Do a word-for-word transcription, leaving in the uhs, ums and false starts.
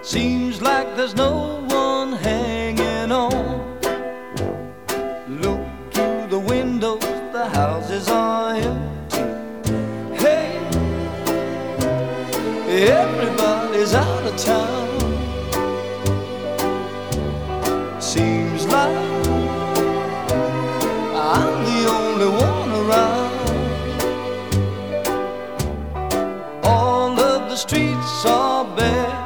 Seems like there's no one hanging on. Look through the windows, the houses are empty. Hey, everybody's out of town.